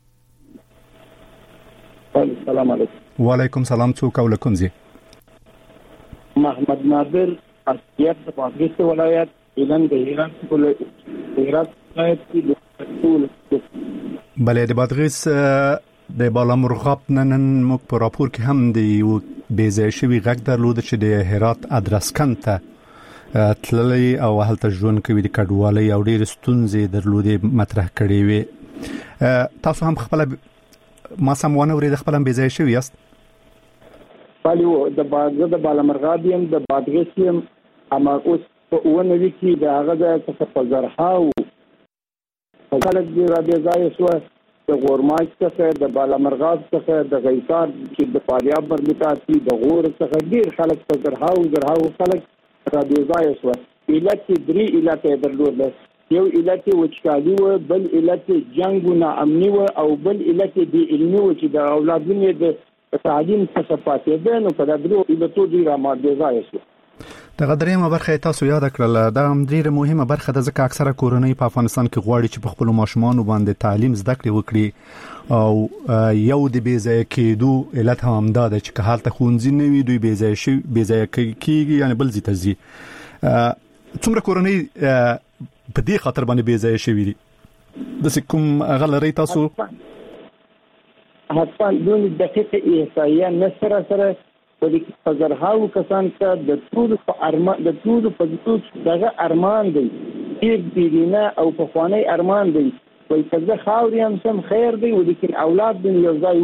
السلام علیکم. وعلیکم سلام. څوک او له کوم ځای؟ محمد نادر اسیات د بادغیس ولایت ایلان د ایران په هرات ولایت کې بله د بادغیس د بالامرغاب نن موږ په راپور کې هم د یو بې ځایه شوي غږ درلود چې د هرات ادرسکن ته تللی او هلته ژوند کوي د کډوالۍ او ډېرې ستونزې درلودې مطرح کړې وې. تاسو هم خپله ما سم ونه اورېده خپله هم بې ځایه شوي یاست؟ بله د بادغیس د بالامرغاب یم د بادغیس یم اما اوس په اووه نوي کې د هغه ځای څخه په زرهاو خلک دې را بې ځایه شوه د غورماج څخه د بالامرغاب څخه د غیصار چې د فاریاب مربوطات دي د غور څخه ډېر خلک په زرهاو زرهاو خلک را بې ځایه شوه. علت یې درې علت یې درلوده. یو علت یې وچکالي وه، بل علت یې جنګ و ناامني وه او بل علت یې بې علمي وه چې د اولادونو یې د تعلیم څخه پاتېده نو په دا درې علتو دوی را بې ځایه شوه. دغه دریمه برخه تاسو یاد کړل دا هم ډیره مهمه برخه ده ځکه اکثره کورنۍ په افغانستان کې غواړي چې په خپل ماشومان باندې تعلیم زده کړي وکړي او یو د بې ځایه کېدو علت هم دا ده چې که حالت ښوونځي نه وي دوی بې ځایه شي بې ځایه کېږي یعنی بل ځای ته ځي. څومره کورنۍ په دې خاطر باندې بې ځایه شوي دي داسې کوم هغه لرئ تاسو؟ حتما دون دقیقه احصایه نه سره سره په زرهاو کسان ته د ټولو په ارمان د ټولو په دغه ارمان دی ډېر دیرینه او پخوانی ارمان دی وایي که زه خاورې هم سم خیر دی ولیکن اولاد دې یو ځای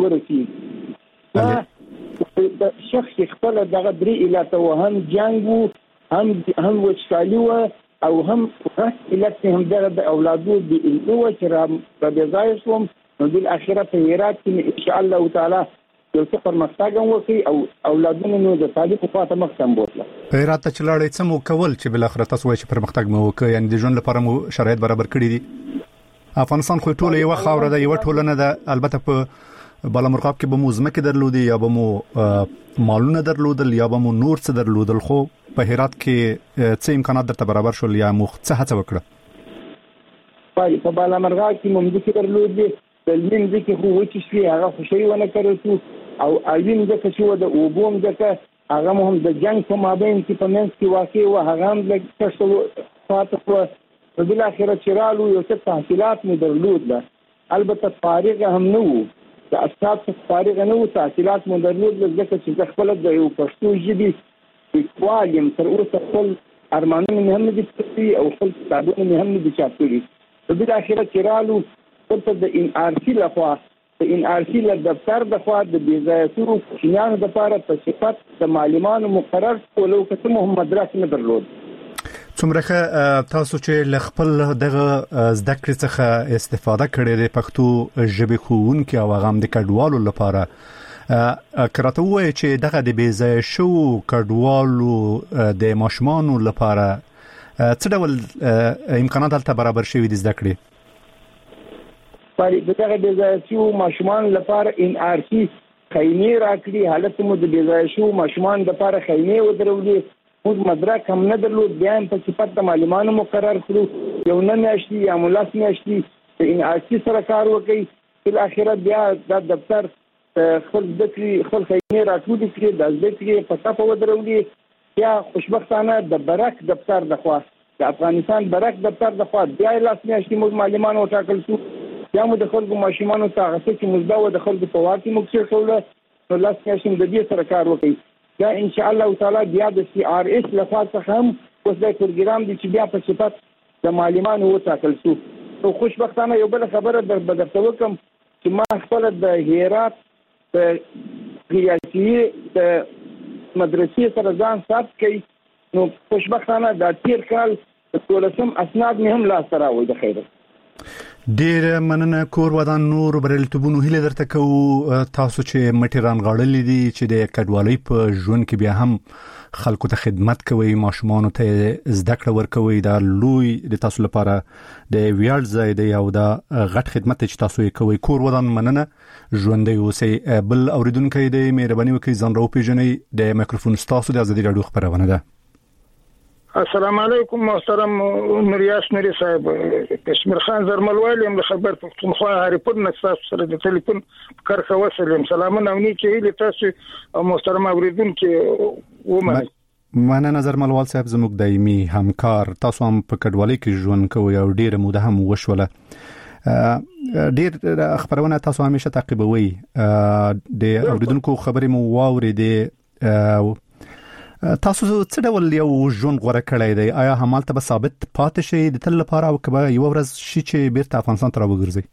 ورسېږي. د شخص خپله دغه درې علته وه هم جنګ و هم هم وچکالي وه او هم غټ علت هم دغه د اولادو د علمي وه چې را بې ځایه شوم نو بالاخره په هرات کې انشاء الله تعالی یو څه پرمختګ هم وکړي او اولادونو نو د تعلیم په خواته مخ ته بوتله. په هرات ته چې لاړئ څه مو کول چې بالاخره تاسو وایئ چې پرمختګ مو وکړ یعنې د ژوند لپاره مو شرایط برابر کړي دي؟ افغانستان خو ټوله یوه خاوره ده یوه ټولنه ده البته په بالامرغاب کې به مو ځمکې درلودې یا به مو مالونه درلودل یا به مو نور څه درلودل خو په هرات کې څه امکانات درته برابر شول یا مو څه هڅه وکړه؟ په بالامرغاب کې مو ځمکې درلودې د لویم ځکه خو وچې شوې هغه خوشحي ونه کړی شو او اړین ځکه چې وه د اوبو هم ځکه هغه مو هم د جنګ په مابین کې په منځ کې واقع وه هغه هم لږ کښته پاته شوه نو بالاخره چې رالو یو څه تحصیلات مو درلودله البته فارغه هم نه وو د اسناد څخه فارغه نه وو تحصیلات مو درلودله ځکه چې زه خپله د یو پښتو ژبې لیکوال یم تر اوسه خپل ارمانونه مې هم نه دي پوره کړي او خپل کتابونه مې هم نه دي چاپ کړي نو بالاخره چې رالو دلته د ان آر سی لخوا د ان آر سی له دفتر لخوا د بې ځایه شویو کوچنیانو دپاره په صفت د معلمانو مقرر کولو که څه مو هم مدرس نه درلود. څومره ښه تاسو چې له خپل دغه زده کړې څخه استفاده کړې د پښتو ژبې ښوونکي او هغه هم د کډوالو لپاره که راته ووایې چې دغه د بې ځایه شویو کډوالو د ماشومانو لپاره څه ډول امکانات هلته برابر شوي دي زده کړې؟ پاري دغه بې ځایه شویو ماشومانو لپاره ان آر سی خیمې راکړي حالت مو د بې ځایه شویو ماشومانو لپاره خیمې ودرولې موږ مدرک هم نه درلود، بیا هم په صفت د معلمانو مقرر کړو، یو نه میاشتې یا ملاس میاشتې په انعاشتي سره کار وکړي. په اخرت بیا د دفتر خپل ذکرې خپل خیمې راټولې کړې، د ذکرې په صفه ودرولې. بیا خوشبختانه د برک دفتر د خوا د افغانستان برک دفتر د خوا بیا لاس میاشتې موږ معلمان وټاکل شو. بیا مو د خلکو ماشومانو ته هغه څه چې مزدا و د خلکو په واک کې موږ کېښوله، نو لاس میاشتې د دې سره کار وکړي. بیا ان شاء الله تعالی بیا د سی آر اس لخوا څخه هم اوس د پروګرام دی چې بیا په صفت د معلمانو وټاکل شو. نو خوشبختانه یو بل خبره در بدرته وکم چې ما خپل د هرات د ریاضي د مدرسې سره ځان ثبت کړي، نو خوشبختانه د تیر کال د ټولسم اسناد مې هم لاس راوړي د خیره. ډیر مننه کور ودان نور بریلتوبونو هیله درته کو تاسو چې مټیران غاړلې دي چې د کډوالۍ په ژوند کې بیا هم خلکو ته خدمت کوي، ماشومان ته زده کړه ورکوي. دا لوی د تاسو لپاره د ویاړ ځای دی او دا غټ خدمت چې تاسو یې کوي. کور ودان مننه، ژوندۍ اوسئ. بل اوریدونکو د مهرباني وکړئ ځان راو پیژنئ. د مایکروفون تاسو د ازادي رادیو خبرونه ده. السلام علیکم محترم نوریاس نوری صاحب، کشمیر خان زرملوال یم له خبر پښتونخوا هریپور نه تاسو سره د ټلیفون کارخه وسلم. سلامونه او نیکی هیله تاسو او محترم اوریدونکو ومنه. مننه زرملوال صاحب، زموږ دایمي همکار. تاسو هم په کډوالۍ کې ژوند کوئ او ډیره موده هم وشوله. ډیر خبرونه تاسو همیشه تعقیبوي، د اوریدونکو خبرې مو واورېدې. تاسو څه ډول یو ژوند غوړه کړی دی؟ آیا همالته به ثابت پاتې شئ د تل لپاره او کبه یو ورځ شي چې بیرته افغانستان ته راوګرځئ؟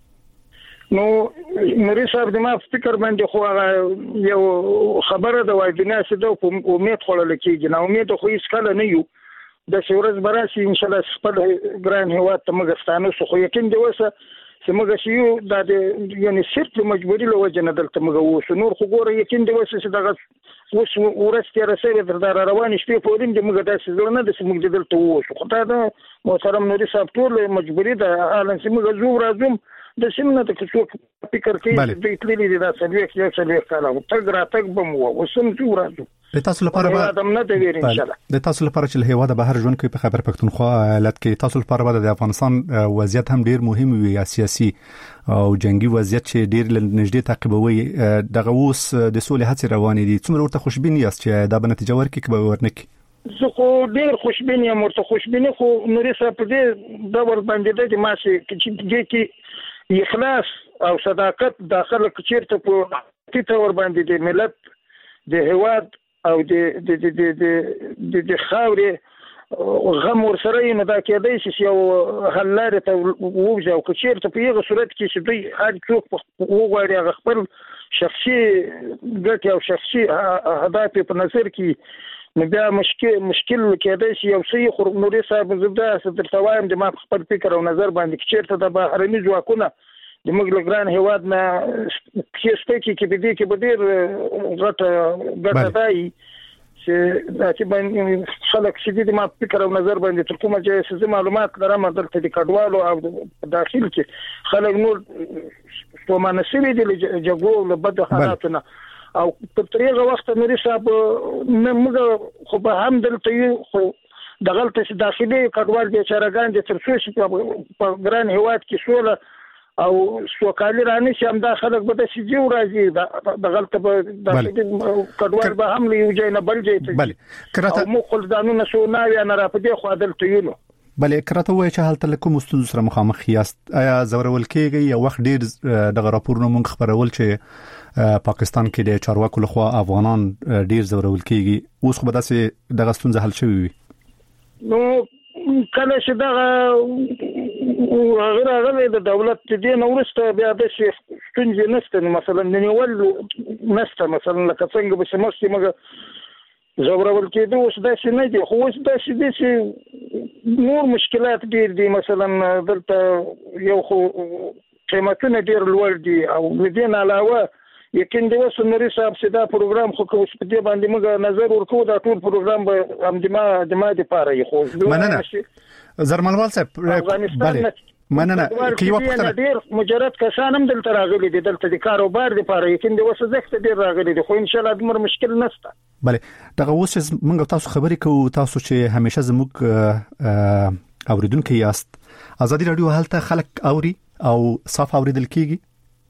نو نوري صاحب د ما فکر باندې خو یو خبره د وایدنه سده په امید خلل کېږي. نو امید خو هیڅ کله نه یو د څورز براسي ان شاء الله خپل ګران هوا ته مګستانو خو یقین دی وسه چې موږ شیو د یعنی صرف مجبوری له وجه نه دلته موږ وو نور خو ګوره یقین دی وسه چې دغه اوس ورسته رسېږي در روان شپې پورین د موږ داسې زړه نه د موږ دلته وو خو دا محترم نوري صاحب ټول مجبوری د حالن چې موږ زو راځم د سیمه ته څوک فکر کوي د تللی دي دا سلوي کې سلوي کاله تګ را تګ بم وو وسم زو راځو د تاسو لپاره به ادم نه دی ویل ان شاء الله د تاسو لپاره چې هیوا د بهر ژوند کوي په خبر پښتونخوا ایالت کې تاسو لپاره به د افغانستان وضعیت هم ډیر مهم وي سیاسي او جنگي وضعیت چې ډیر نږدې تعقیبوي دغه اوس د سولې هڅې روانې دي څومره ورته خوشبین یاست چې دا به نتیجه ورکړي که به ورنکړي؟ زه خو ډیر خوشبین یم ورته خوشبیني خو نوري صاحب دې دا ور باندې د ماسي چې دې کې اخلاص او صداقت داخله کچیرته په تیته ور باندې د ملت د هواد او د د د د د خاورې غم ورسره نه دا کېدای شي یو حل لري ته ووځي او کچیرته په یوه صورت کې چې دوی هر څوک وغواړي هغه خپل شخصي ګټې او شخصي اهداف په نظر کې نو بیا مشکل مشکل کېدای شي یو څه خو نوري صاحب زده ستر توایم د ما خپل فکر او نظر باندې کچیرته د بهرني ځواکونه د موږ لګران هواد نه کېسته کې کې بدې کې بدیر غټه غټه دای چې دا چې باندې خلک چې د ما فکر او نظر باندې تر کومه چې سزه معلومات لرم دلته د کډوالو او داخل کې خلک نور ستومانه شوي دي جګړو له بد حالاتونه او په طریقه وخت نوري صاحب نه موږ خو به هم دلته یو خو د غلطه داخلي کډوال د چارګان د ترڅو په ګران هواد کې سوله او سوکالي رانه چې هم دا خلک به د سجیو راځي د غلطه به د کډوال به هم یو ځای نه بل ځای ته بله او مو خلدانونه سو نه یا نه را پدې خو عدالت یو بله کراته وای چې حالت له کوم ستونزو سره مخامخ یاست آیا زورول کېږي یو وخت ډیر د راپورونو مونږ خبرول چې پاکستان کې د چارواکو لخوا افغانان ډیر زورول کېږي اوس خو به داسې دغه ستونزه حل شوی وي نو کله چې دا غیر هغه د دولت دې نورسته بیا د ستونزې نشته مثلا نیول نشته مثلا لکه څنګه به سمستي مګه زورول کېدو اوس داسې نه دي خو اوس داسې دي چې نور مشکلات ډېر دي مثلا دلته یو خو قیمتونه ډېر لوړ دي او له دې نه علاوه یقین دی اوس نوري صاحب چې دا پروګرام خو کوم په دې باندې موږ نظر ورکو دا ټول پروګرام به هم د ما د ما د پاره خو مننه زرملوال صاحب بله مننه کې یو وخت ډیر مجرد کسان هم دلته راغلي دي دلته د کاروبار لپاره یقین دی اوس زخت ډیر راغلي دي خو ان شاء الله د مر مشکل نشته بله دغه اوس موږ تاسو خبرې کوو تاسو چې همیشه زموږ اوریدونکو یاست ازادي رادیو هلته خلک اوري او صاف اوریدل کیږي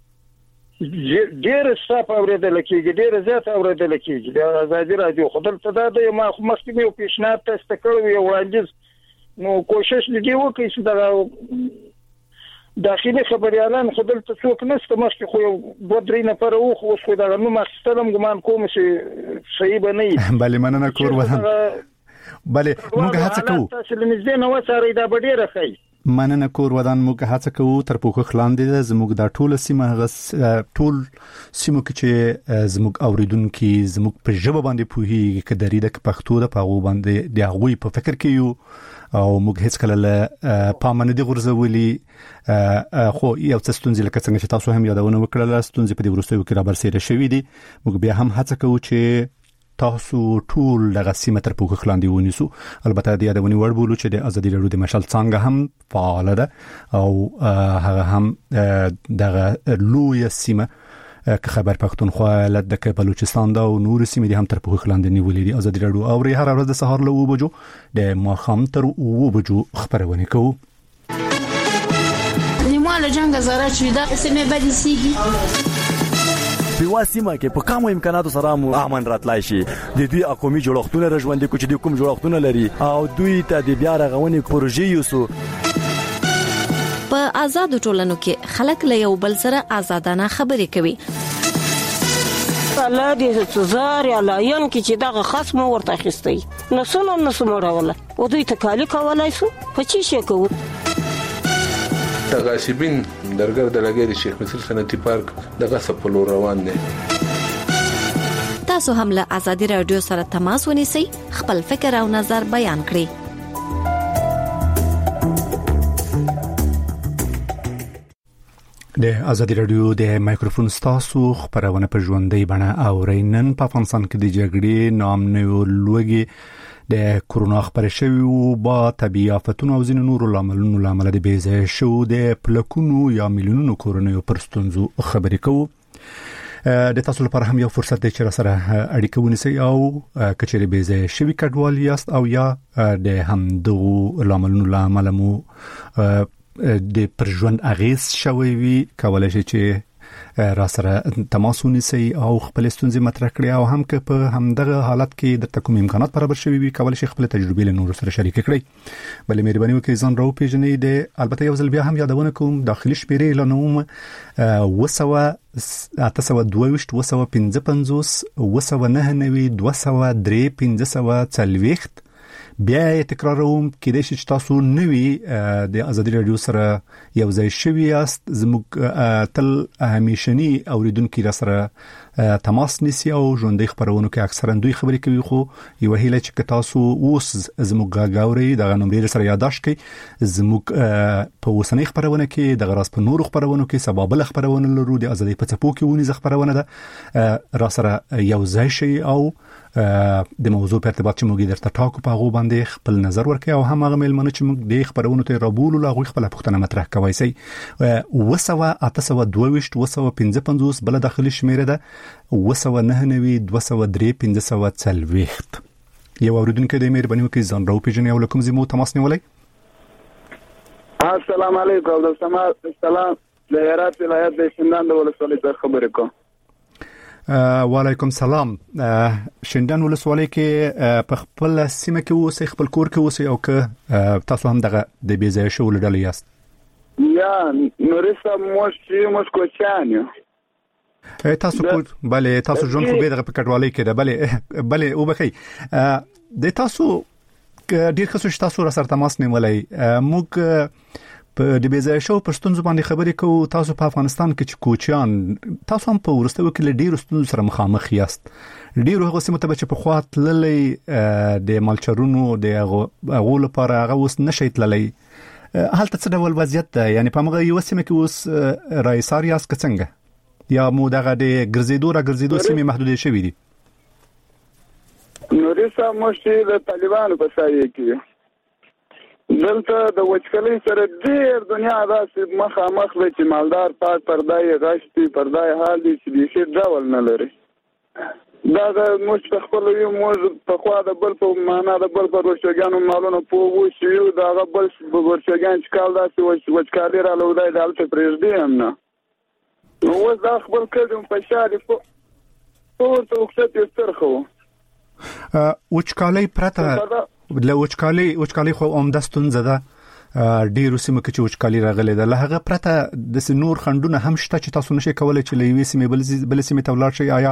ډېر صاف اوریدل کیږي ډېر زیات اوریدل کیږي د ازادي رادیو خپل ته د ما مخکې یو پیشنهاد تست کړو یو وړاندیز نو کوشش لګي وکړي چې دا داخلي خبريالان خپل ته څوک نشته مخکې خو یو دوه درې نفر وو خو خو دا نو مخستلم ګمان کوم چې صحیح بنئ بله مننه کور ودان بله موږ هڅه کوو تاسو لنځه نو سره دا ډیره ښه مننه کور ودان موږ هڅه کوو تر پوښښ لاندې زموږ د ټوله سیمه غس ټول سیمو کې چې زموږ اوریدونکو زموږ په ژبه باندې پوهیږي چې درې د پښتو د پاغو باندې د هغوی په فکر کې یو او موږ هیڅ کله له پامنه دي غرزولي خو یو څه ستونزې لکه څنګه چې تاسو هم یادونه وکړل ستونزې په دې وروستیو کې را برسېره شوې دي موږ بیا هم هڅه کوو چې تاسو ټول دغه سیمه تر پوښښ لاندې ونیسو البته د یادونې وړ بولو چې د ازادي رادیو د مشال څنګه هم فعال ده او هغه هم دغه لوی سیمه که خبر پښتونخوا لد د بلوچستان دا او نور سیمې هم تر پوښښ لاندې نیولې دي ازادي رادیو او هر ورځ د سهار له و بجو د ماخام تر و بجو خبرونه کوو نیماله جنگ زاره چې دا سیمه بدی سیږي په واسمه کې په کومو امکاناتو سره مو امن راتلای شي د دوی اقومي جوړښتونه رژوندې کوچ د کوم جوړښتونه لري او دوی ته د بیا رغونې پروژې یوسو په آزاد ټولنو کې خلک له یو بل سره آزادانه خبرې کوي الله دې څزار یا لاین کې چې دغه خصم ورته اخیستي نو څنګه نو سموروله او دوی تکالی کولای شو په چی شي کوو تغاسبین درګر د لګیری شیخ مسیل صنعتي پارک دغه سپلو روان دي تاسو هم له ازادي رادیو سره تماس ونیسئ خپل فکر او نظر بیان کړئ د ازادي رادیو د مایکروفون ستاسو خبرونه په ژوندۍ بڼه اورینن په افغانستان کې د جګړې نام نه لوګي د کورونا خبر شوی او با طبيعي آفتونو او ځینو نورو لاملونو لامل د بیزه شو د پلکونو یا میلیونونو کورونو پرستونزو خبرې کوو د تاسو لپاره هم یو فرصت دی چې سره اړیکه ونیسئ او کچېری بیزه شوی کډوال یاست او یا د همدغه لاملونو لامل مو د پرژوند اغیز شوی وي کولای شي چې را سره تماس ونیسئ او خپل ستونزې مطرح کړئ او هم که په همدغه حالت کې د تکوم امکانات برابر شوی وي کولای شي خپل تجربې له نورو سره شریک کړئ بلې مهرباني وکړئ ځان راو پیژنئ د البته یو ځل بیا هم یادونه کوم داخلي شمیرې اعلانوم وسوه اته سوه دوه ویشت وسوه پنځه پنځوس وسوه نهه نوي دوه سوه درې پنځه سوه څلوېښت بیا تکراروم کېدای شي چې تاسو نوی د ازادي رادیو سره یو ځای شوي یاست زموږ تل همیشنی اوریدونکو را سره تماس نیسي او ژوندۍ خبرونو کې اکثرا دوی خبرې کوي خو یو هیله چې تاسو اوس زموږ غاوري د نمبر سره یاداش کړئ زموږ په وسنۍ خبرونه کې د غراس په نورو خبرونو کې سبب خبرونه لرو د ازادي په څپو کې ونی خبرونه ده را سره یو ځای شي او د موضوع په ارتباط چې موږ درته ټاکو په غو باندې خپل نظر ورکړي او هم هغه ملمنه چې موږ د خبرونو ته رابول او هغه خپل پوښتنه مطرح کوي سي وسوه اته سوه دوه ویشت وسوه پنځه پنځوس بل داخلي شمیره ده وسوه نهه نوي دوه سوه درې پنځه سوه څلوېښت یو اوریدونکو د مهرباني وکړئ ځان راو پیژنئ او کوم زمو تماس نیولای السلام علیکم عبد السلام السلام د هرات ولایت د شندان د ولسوالۍ څخه خبرې کوم وعلیکم سلام شندان ولسوالۍ کې په خپل سیمه کې اوسئ خپل کور کې اوسئ او که تاسو هم دغه د بیزای شو لړل یاست یا نورسا موش موش کوچانیو تاسو کو bale تاسو ژوند خو به دغه په کډوالۍ کې ده bale bale او بخي د تاسو ډیر ښه تاسو را سره تماس نیولای موږ په د بیزای شو پښتون زبان خبرې کوو تاسو په افغانستان کې چې کوچیان تاسو هم په ورستو کې ډیر ستونزو سره مخامخ یاست ډیر هغه سیمه ته چې په خواط للې د مالچرونو د غول لپاره هغه وس نشي تللی حالت څه ډول وضعیت ده یعنی په موږ یو سیمه کې اوس رئیسار یاست څنګه یا مو دغه د ګرځېدو را ګرځېدو سیمه محدودې شوې دي نورسا مشي د طالبانو په سایه کې دلته د وچکلۍ سره ډېر دنیا داسې مخامخ دی چې مالدار پات پردای غشتي پردای حال دي چې هیڅ ډول نه لري دا د موږ په خپل یو موږ په خوا د بل په معنا د بل په ورشګانو مالونو په وښ یو دا بل ورشګان چې کال داسې وچکالي را لودای د الته پرېږدي هم نه نو دا خپل کډم په شاري په ورته وخت یې سترخو وچکالي پرته له وچکالي وچکالي خو اومدستون زده ډیرو سیمو کې چې وچکالي راغلي ده له هغه پرته د نور خندونه هم شته چې تاسو نشئ کولای چې له یوې سیمې بل سیمې ته ولاړ شئ آیا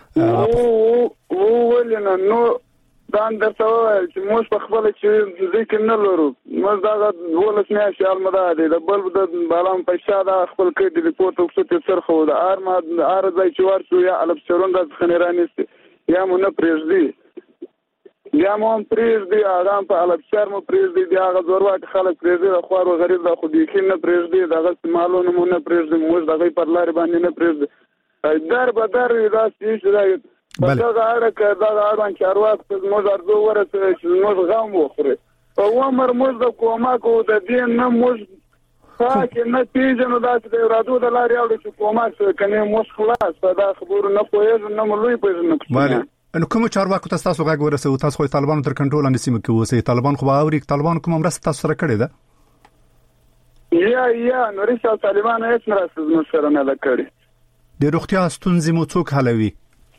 او ولنه نو دا درته چې موږ په خپل چې ذکر نه لرو موږ دا ولس نه شال مداري د بل د بالام په شاده خپل کې د ریپورت وکړو تر خو د ارما ارزای چې ورسو یا الف شرون د خنراني یا مونږ پرېږدي یا مون پرېږدي آرام په الف شهر مو پرېږدي دی هغه ضرورت خلک پرېږدي د خوارو غریب د خو دې کې نه پرېږدي دغه مالونه مونږ نه پرېږدي موږ دغه پر لار باندې نه پرېږدي در به در راځي چې دا هغه کړه دا اړوند چارواک موږ ارزو ورته چې موږ غم وخوري او عمر موږ د کوماکو د دین نه موږ فاکه نه پیژنو دا چې د رادو د لارې اړ چې کوماک کنه موږ خلاص دا خبرو نه پوهیږو نه ملوي پېژنو نو کوم چارواکو تاسو غږ ورسو تاسو خو طالبان تر کنټرول لاندې سیمه کې اوسئ طالبان خو باوري طالبان کوم مرسته تاسو سره کړې ده یا یا نو ریسا طالبان هیڅ مرسته زموږ سره نه کړې د روغتیا ستونزې مو څوک حلوي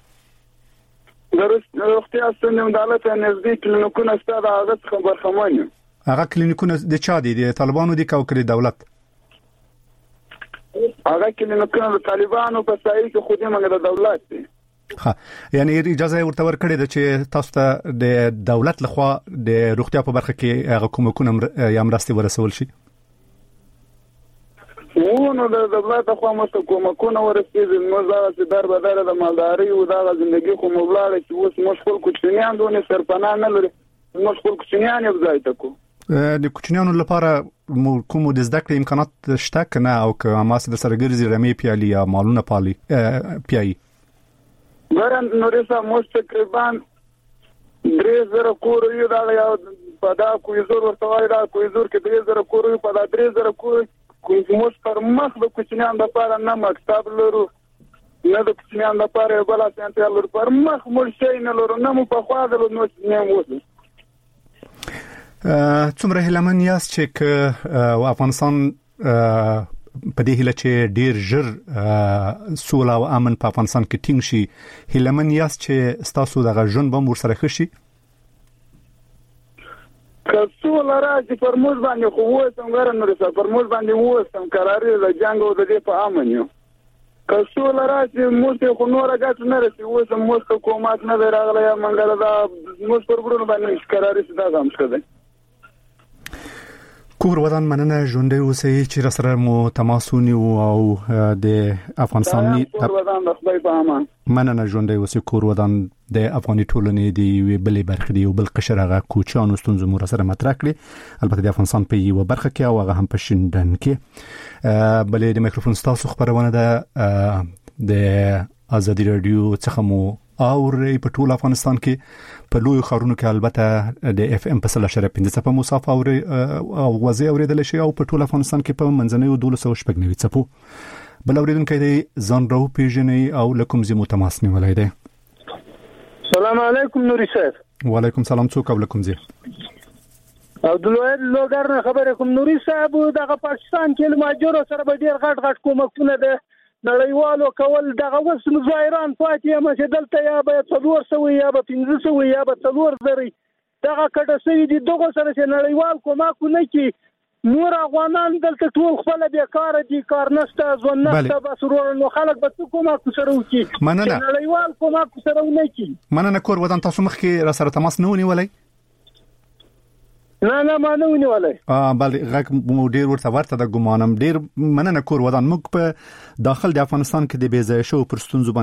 د روغتیا ستونزې د حالت نزدیک کلینیکونه ستاسو هغه خبر خمانه هغه کلینیکونه د چا دي د طالبانو دي او کړي دولت هغه کلینیکونه د طالبانو په سایه کې خو دې موږ د دولت دي ها یعنی اجازه ورته ورکړې ده چې تاسو ته د دولت لخوا د روغتیا په برخه کې هغه کومکونه یا مرستې ورسول شي ونه د دولت خو مو کومکونه ورسېږي نو دا چې در به در د مالداري او د ژوندۍ خو مبلغ چې اوس مشکل کوچنیان دونه سرپناه نه لري مشکل کوچنیان یې ځای ته کو د کوچنیانو لپاره کوم د زده کړې امکانات شته کنه او که ماسه د سرګرزي رمې پیالي یا مالونه پالي پیایي ورن نورسا موږ تقریبا درې زره کور یو دا یو په دا کوی زور ورته وای دا کوی زور کې درې زره کور په دا درې زره کور کوی موږ پر مخ د کوچنیان لپاره نه مکتب لرو نه د کوچنیان لپاره بل اسانتیا لرو پر مخ موږ شي نه لرو نه مو په خوا د نو نه مو څومره هلمن یاست چې افغانستان په دې هله چې ډیر ژر سوله او امن په افغانستان کې ټینګ شي هلمن یاست چې تاسو د غژن به مور سره خشي که سوله راځي پر موږ باندې خو وسم غره نور څه پر موږ باندې وسم قرارې د جنگ او د دې په امن یو که سوله راځي موږ خو نور غاټ نه رسي وسم موږ حکومت نه راغلی یا منګل دا موږ پر ګورو باندې قرارې څه دا هم څه کور ودان مننه ژوندۍ اوسئ چې را سره مو تماس ونیو او د افغانستان کور ودان د خدای په امان مننه ژوندۍ اوسئ کور ودان د افغاني ټولنې د یوې بلې برخې دی یو بل قشر هغه کوچیانو ستونزې مو را سره مطرح کړي البته د افغانستان په یوه برخه کې او هغه هم په شینډن کې بلې د میکروفون ستاسو خبرونه ده د ازادي رادیو څخه مو اوري په ټول افغانستان کې په لوی خارونو کې البته د اف ام په سل شرپ پنځه صفه مصاف اوري او غوازي اوریدل شي او په ټول افغانستان کې په منځنوي دولس او شپږ نوي صفو بل اوریدونکو دی ځان راو پیژنې او لکم زمو تماس نیولای دی السلام علیکم نوري صاحب وعلیکم سلام څوک او لکم زی او دلوی لوګر نه خبره کوم نوري صاحب دغه پاکستان کې ماجور سره به ډیر غټ غټ کومکونه ده نړیوالو کول دغه وس مظاهران پاتې هم چې دلته یا به څلور سوه یا به پنځه سوه یا به څلور زره دغه کډه سوي دي دغه سره چې نړیوال کومک نه کی نور افغانان دلته ټول خپل بیکاره دي کار نشته ځون نشته بس ورور نو خلک به کومک سره وکي نړیوال کومک سره نه کی مننه کور ودان تاسو مخ کې را سره تماس نه ونیولای نه نه ما نه ونیولای اه بل غږ مو ډیر ورته ورته د ګمانم ډیر مننه کور ودان موږ په داخل د افغانستان کې د بیځای شو پر ستونزو